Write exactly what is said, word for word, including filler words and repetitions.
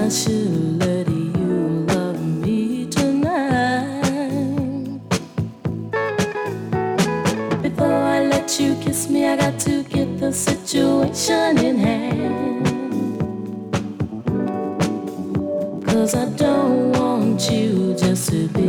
should let you love me tonight. Before I let you kiss me, I got to get the situation in hand. 'Cause I don't want you just to be